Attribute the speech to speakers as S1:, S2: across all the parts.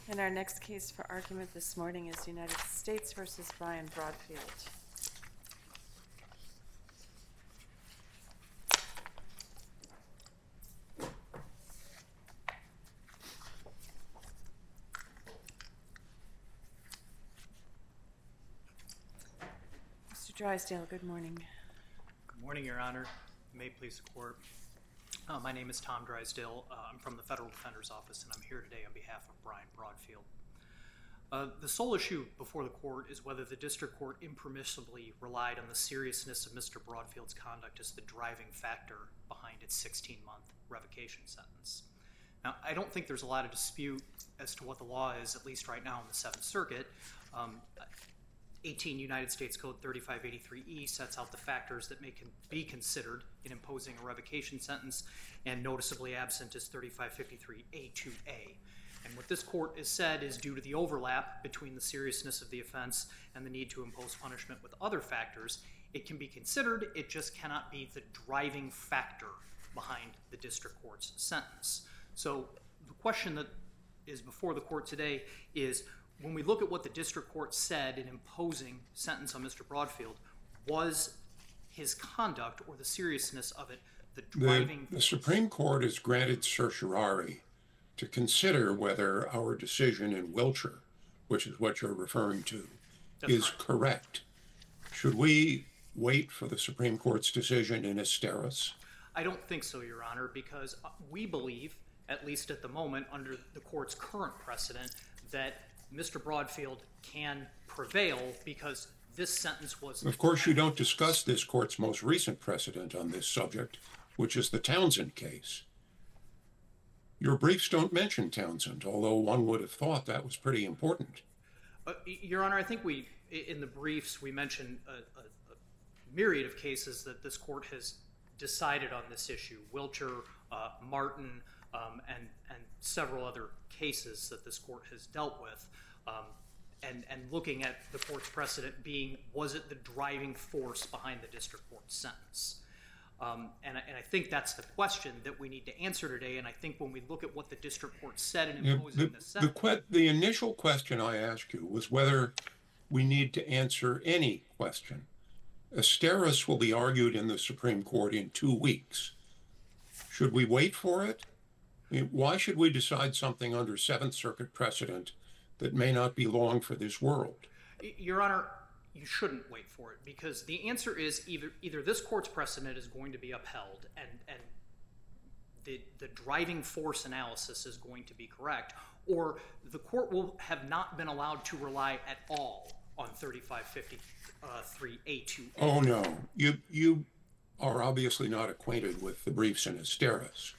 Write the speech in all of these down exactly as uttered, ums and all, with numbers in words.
S1: And our next case for argument this morning is United States v. Brian Broadfield. Mister Drysdale, good morning.
S2: Good morning, Your Honor. May it please the Court. Uh, my name is Tom Drysdale. Uh, I'm from the Federal Defender's Office, and I'm here today on behalf of Brian Broadfield. Uh, the sole issue before the Court is whether the District Court impermissibly relied on the seriousness of Mister Broadfield's conduct as the driving factor behind its sixteen-month revocation sentence. Now, I don't think there's a lot of dispute as to what the law is, at least right now in the Seventh Circuit. Um, eighteen United States Code thirty-five eighty-three E sets out the factors that may con- be considered in imposing a revocation sentence, and noticeably absent is thirty-five fifty-three A two A. And what this court has said is due to the overlap between the seriousness of the offense and the need to impose punishment with other factors, it can be considered, it just cannot be the driving factor behind the district court's sentence. So the question that is before the court today is, when we look at what the district court said in imposing sentence on Mister Broadfield, was his conduct or the seriousness of it the driving...
S3: The, the Supreme Court has granted certiorari to consider whether our decision in Wiltshire, which is what you're referring to,
S2: That's
S3: is
S2: right.
S3: correct. Should we wait for the Supreme Court's decision in Asteris?
S2: I don't think so, Your Honor, because we believe, at least at the moment, under the court's current precedent, that Mister Broadfield can prevail because this sentence was...
S3: Of course, you don't discuss this court's most recent precedent on this subject, which is the Townsend case. Your briefs don't mention Townsend, although one would have thought that was pretty important.
S2: Uh, Your Honor, I think we, in the briefs, we mentioned a, a, a myriad of cases that this court has decided on this issue. Wiltshire, uh, Martin, um, and, and several other cases that this court has dealt with. Um, and, and looking at the court's precedent being, was it the driving force behind the district court's sentence? Um, and, and I think that's the question that we need to answer today. And I think when we look at what the district court said in imposing
S3: the,
S2: the
S3: the,
S2: sentence...
S3: the, que- the initial question I asked you was whether we need to answer any question. Asteris will be argued in the Supreme Court in two weeks. Should we wait for it? I mean, why should we decide something under Seventh Circuit precedent that may not be long for this world?
S2: Your Honor, you shouldn't wait for it, because the answer is either either this court's precedent is going to be upheld and, and the, the driving force analysis is going to be correct, or the court will have not been allowed to rely at all on thirty-five fifty-three A two A.
S3: Oh, no. You, you are obviously not acquainted with the briefs in Asteris.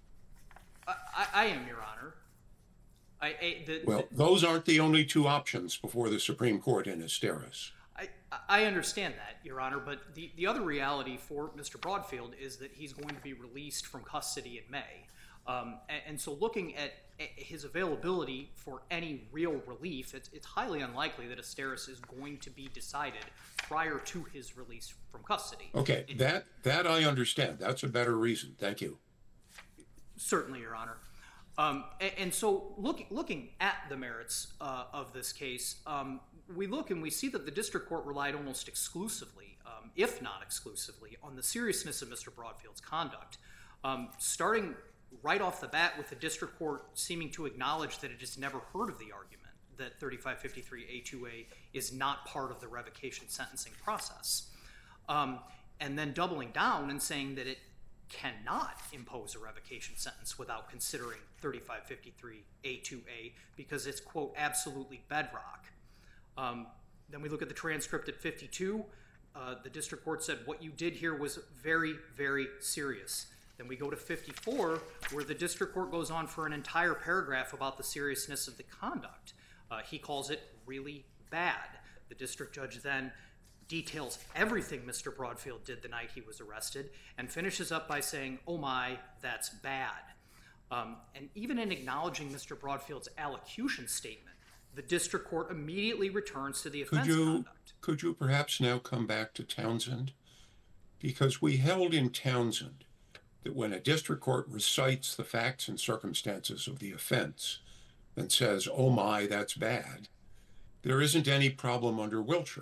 S2: I, I, I am, Your Honor. I, I, the,
S3: Well,
S2: the,
S3: those aren't the only two options before the Supreme Court in Asteris.
S2: I, I understand that, Your Honor, but the, the other reality for Mister Broadfield is that he's going to be released from custody in May. Um, and, and so looking at his availability for any real relief, it's, it's highly unlikely that Asteris is going to be decided prior to his release from custody.
S3: Okay,
S2: It-
S3: that, that I understand. That's a better reason. Thank you.
S2: Certainly, Your Honor. Um, and, and so look, looking at the merits uh, of this case, um, we look and we see that the district court relied almost exclusively, um, if not exclusively, on the seriousness of Mister Broadfield's conduct. Um, starting right off the bat with the district court seeming to acknowledge that it has never heard of the argument that thirty-five fifty-three A two A is not part of the revocation sentencing process. Um, and then doubling down and saying that it cannot impose a revocation sentence without considering thirty-five fifty-three A two A because it's, quote, absolutely bedrock. Um, then we look at the transcript at fifty-two. Uh, the district court said what you did here was very, very serious. Then we go to fifty-four, where the district court goes on for an entire paragraph about the seriousness of the conduct. Uh, he calls it really bad. The district judge then details everything Mister Broadfield did the night he was arrested and finishes up by saying, oh my, that's bad. Um, and even in acknowledging Mister Broadfield's allocution statement, the district court immediately returns to the offense
S3: Could you,
S2: conduct.
S3: could you perhaps now come back to Townsend? Because we held in Townsend that when a district court recites the facts and circumstances of the offense, and says, oh my, that's bad, there isn't any problem under Wiltshire.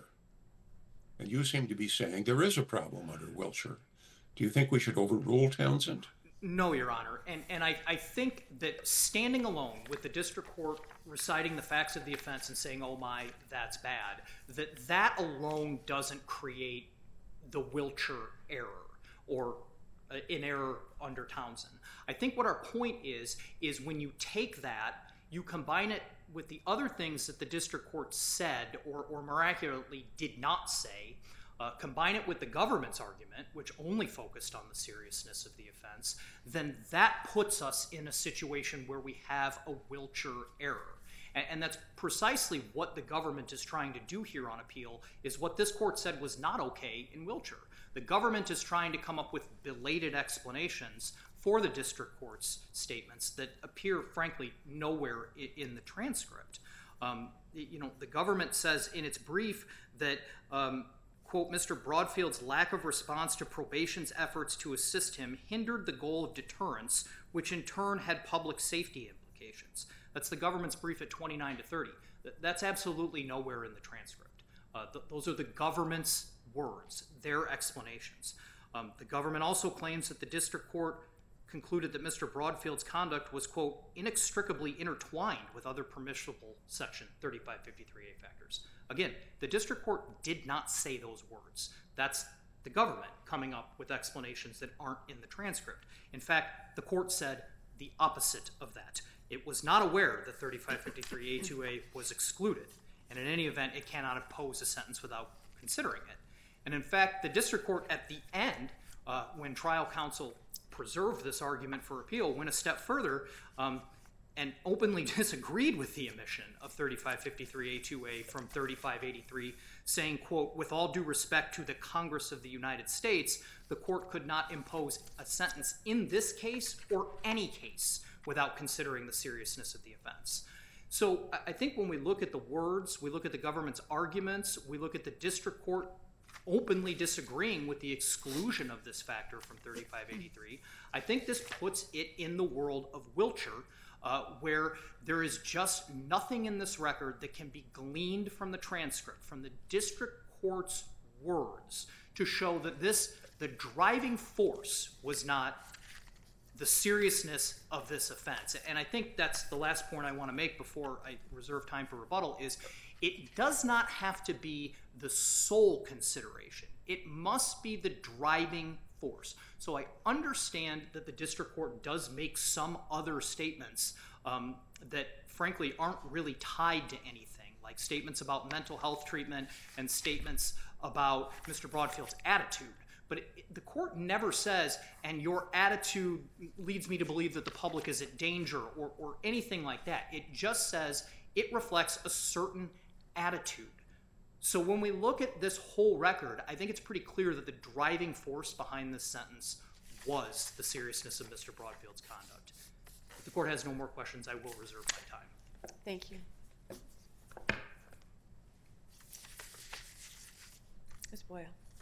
S3: And you seem to be saying there is a problem under Wiltshire. Do you think we should overrule Townsend?
S2: No, Your Honor. And, and I, I think that standing alone with the district court reciting the facts of the offense and saying, oh my, that's bad, that that alone doesn't create the Wiltshire error or uh, an error under Townsend. I think what our point is, is when you take that, you combine it with the other things that the district court said or, or miraculously did not say, uh, combine it with the government's argument, which only focused on the seriousness of the offense, then that puts us in a situation where we have a Wiltshire error. And, and that's precisely what the government is trying to do here on appeal, is what this court said was not okay in Wiltshire. The government is trying to come up with belated explanations for the district court's statements that appear, frankly, nowhere in the transcript. Um, you know, the government says in its brief that, um, quote, Mister Broadfield's lack of response to probation's efforts to assist him hindered the goal of deterrence, which in turn had public safety implications. That's the government's brief at twenty-nine to thirty. That's absolutely nowhere in the transcript. Uh, th- those are the government's words, their explanations. Um, the government also claims that the district court concluded that Mister Broadfield's conduct was, quote, inextricably intertwined with other permissible Section thirty-five fifty-three A factors. Again, the district court did not say those words. That's the government coming up with explanations that aren't in the transcript. In fact, the court said the opposite of that. It was not aware that thirty-five fifty-three A two A was excluded, and in any event, it cannot impose a sentence without considering it. And in fact, the district court at the end, uh, when trial counsel preserved this argument for appeal, went a step further um, and openly disagreed with the omission of thirty-five fifty-three A two A from thirty-five eighty-three, saying, quote, with all due respect to the Congress of the United States, the court could not impose a sentence in this case or any case without considering the seriousness of the offense. So I think when we look at the words, we look at the government's arguments, we look at the district court openly disagreeing with the exclusion of this factor from thirty-five eighty-three, I think this puts it in the world of Wiltshire, uh, where there is just nothing in this record that can be gleaned from the transcript, from the district court's words, to show that this, the driving force was not the seriousness of this offense. And I think that's the last point I want to make before I reserve time for rebuttal, is it does not have to be the sole consideration. It must be the driving force. So I understand that the district court does make some other statements um, that frankly aren't really tied to anything, like statements about mental health treatment and statements about Mister Broadfield's attitude. But it, the court never says, and your attitude leads me to believe that the public is at danger or, or anything like that. It just says it reflects a certain attitude. So when we look at this whole record, I think it's pretty clear that the driving force behind this sentence was the seriousness of Mister Broadfield's conduct. If the court has no more questions, I will reserve my time.
S1: Thank you. Miz Boyle.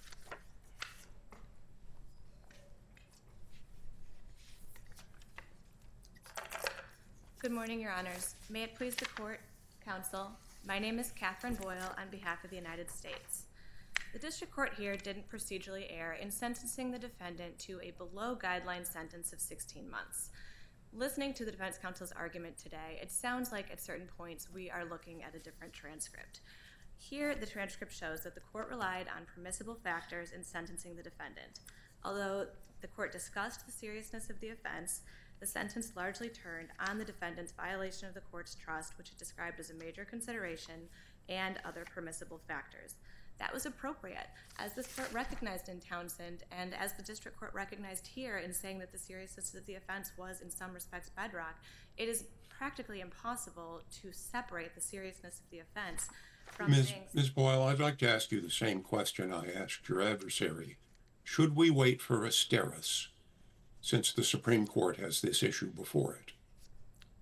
S4: Good morning, Your Honors. May it please the court, counsel, my name is Catherine Boyle on behalf of the United States. The district court here didn't procedurally err in sentencing the defendant to a below-guideline sentence of sixteen months. Listening to the defense counsel's argument today, it sounds like at certain points we are looking at a different transcript. Here, the transcript shows that the court relied on permissible factors in sentencing the defendant. Although the court discussed the seriousness of the offense, the sentence largely turned on the defendant's violation of the court's trust, which it described as a major consideration, and other permissible factors. That was appropriate, as this court recognized in Townsend, and as the district court recognized here in saying that the seriousness of the offense was, in some respects, bedrock. It is practically impossible to separate the seriousness of the offense from
S3: Miz
S4: things...
S3: Miz Boyle, I'd like to ask you the same question I asked your adversary. Should we wait for Asteris, since the Supreme Court has this issue before it?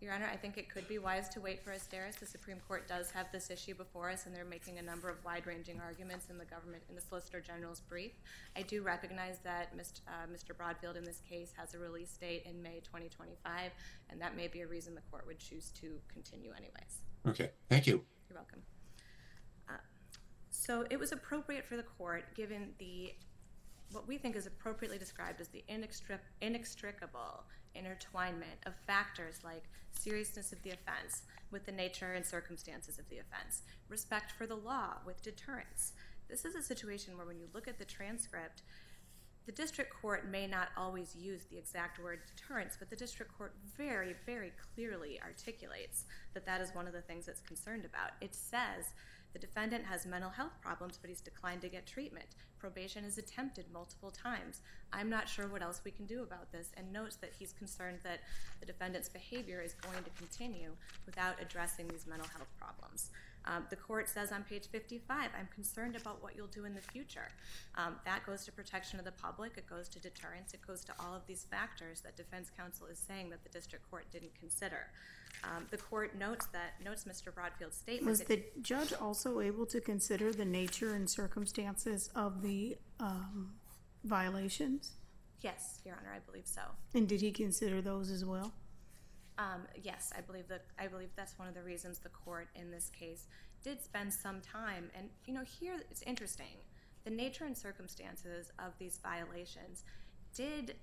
S4: Your Honor, I think it could be wise to wait for Asteris. The Supreme Court does have this issue before us, and they're making a number of wide-ranging arguments in the government, in the Solicitor General's brief. I do recognize that Mister Uh, Mister Broadfield in this case has a release date in May twenty twenty-five, and that may be a reason the court would choose to continue anyways.
S3: Okay, thank you.
S4: You're welcome. Uh, so it was appropriate for the court, given the what we think is appropriately described as the inextric inextricable intertwinement of factors like seriousness of the offense with the nature and circumstances of the offense, respect for the law with deterrence. This is a situation where when you look at the transcript, the district court may not always use the exact word deterrence, but the district court very, very clearly articulates that that is one of the things it's concerned about. It says the defendant has mental health problems, but he's declined to get treatment. Probation is attempted multiple times. I'm not sure what else we can do about this, and notes that he's concerned that the defendant's behavior is going to continue without addressing these mental health problems. Um, the court says on page fifty-five, I'm concerned about what you'll do in the future. Um, that goes to protection of the public, it goes to deterrence, it goes to all of these factors that defense counsel is saying that the district court didn't consider. Um, the court notes that notes Mister Broadfield's statement.
S5: Was the judge also able to consider the nature and circumstances of the um, violations?
S4: Yes, Your Honor, I believe so.
S5: And did he consider those as well?
S4: Um, yes, I believe that. I believe that's one of the reasons the court in this case did spend some time. And you know, here it's interesting. The nature and circumstances of these violations did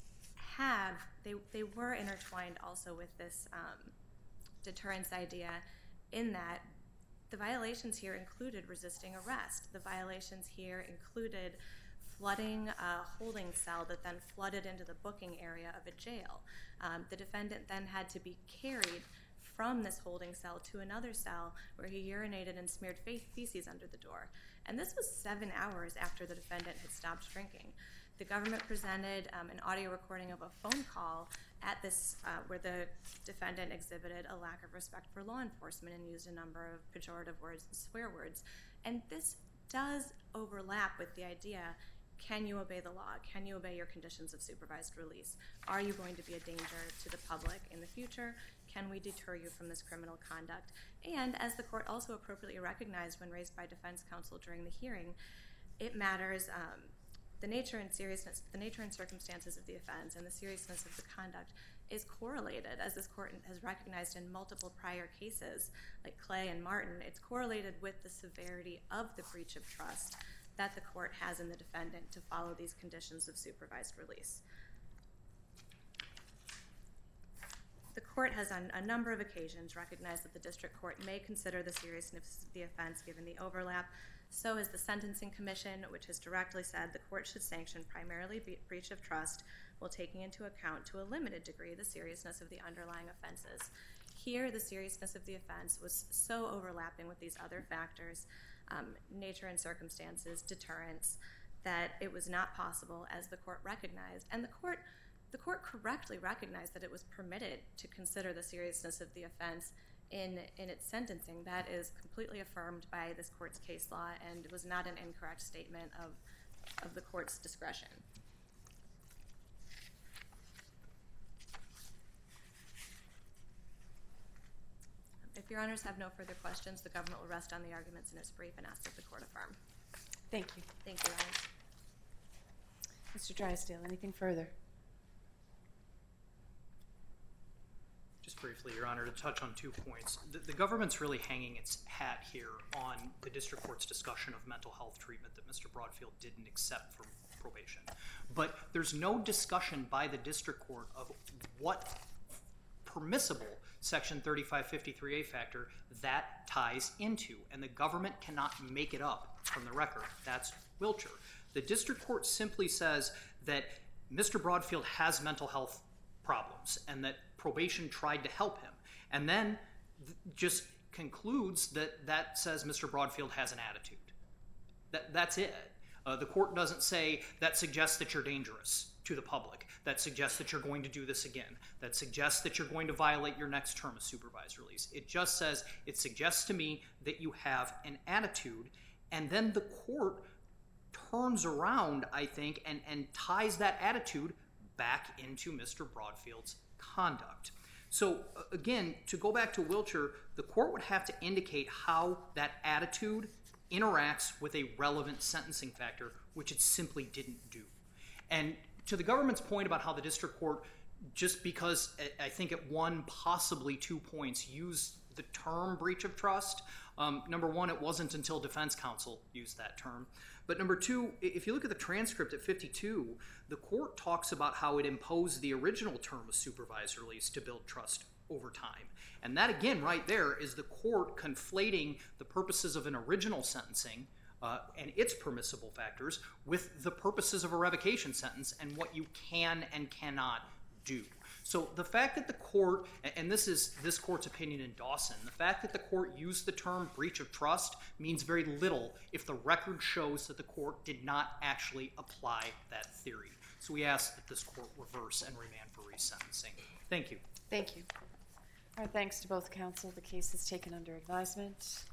S4: have they they were intertwined also with this um, deterrence idea, in that the violations here included resisting arrest. The violations here included flooding a holding cell that then flooded into the booking area of a jail. Um, the defendant then had to be carried from this holding cell to another cell where he urinated and smeared fe- feces under the door. And this was seven hours after the defendant had stopped drinking. The government presented um, an audio recording of a phone call at this uh, where the defendant exhibited a lack of respect for law enforcement and used a number of pejorative words and swear words. And this does overlap with the idea, can you obey the law? Can you obey your conditions of supervised release? Are you going to be a danger to the public in the future? Can we deter you from this criminal conduct? And as the court also appropriately recognized when raised by defense counsel during the hearing, it matters um, the nature and seriousness, the nature and circumstances of the offense and the seriousness of the conduct is correlated, as this court has recognized in multiple prior cases, like Clay and Martin. It's correlated with the severity of the breach of trust that the court has in the defendant to follow these conditions of supervised release. The court has on a number of occasions recognized that the district court may consider the seriousness of the offense given the overlap. So has the Sentencing Commission, which has directly said the court should sanction primarily be- breach of trust while taking into account to a limited degree the seriousness of the underlying offenses. Here, the seriousness of the offense was so overlapping with these other factors, um, nature and circumstances, deterrence, that it was not possible, as the court recognized. And the court the court correctly recognized that it was permitted to consider the seriousness of the offense in, in its sentencing. That is completely affirmed by this court's case law and was not an incorrect statement of, of the court's discretion. If your honors have no further questions, the government will rest on the arguments in its brief and ask that the court affirm.
S1: Thank you.
S4: Thank you, Your honors.
S1: Mister Drysdale, anything further?
S2: Just briefly, Your Honor, to touch on two points. The, the government's really hanging its hat here on the district court's discussion of mental health treatment that Mister Broadfield didn't accept for probation. But there's no discussion by the district court of what permissible Section thirty-five fifty-three A factor that ties into, and the government cannot make it up from the record. That's Wiltshire. The district court simply says that Mister Broadfield has mental health problems and that probation tried to help him, and then th- just concludes that that says Mister Broadfield has an attitude. That, that's it. Uh, the court doesn't say that suggests that you're dangerous to the public, that suggests that you're going to do this again, that suggests that you're going to violate your next term of supervised release. It just says, it suggests to me that you have an attitude, and then the court turns around, I think, and, and ties that attitude back into Mister Broadfield's conduct. So uh, again, to go back to Wiltshire, the court would have to indicate how that attitude interacts with a relevant sentencing factor, which it simply didn't do. And to the government's point about how the district court, just because I think at one, possibly two points, used the term breach of trust, um, number one, it wasn't until defense counsel used that term. But number two, if you look at the transcript at fifty-two, the court talks about how it imposed the original term of supervised release to build trust over time. And that, again, right there is the court conflating the purposes of an original sentencing uh, and its permissible factors with the purposes of a revocation sentence and what you can and cannot do. So the fact that the court, and this is this court's opinion in Dawson, the fact that the court used the term breach of trust means very little if the record shows that the court did not actually apply that theory. So we ask that this court reverse and remand for resentencing. Thank you.
S1: Thank you. Our thanks to both counsel. The case is taken under advisement.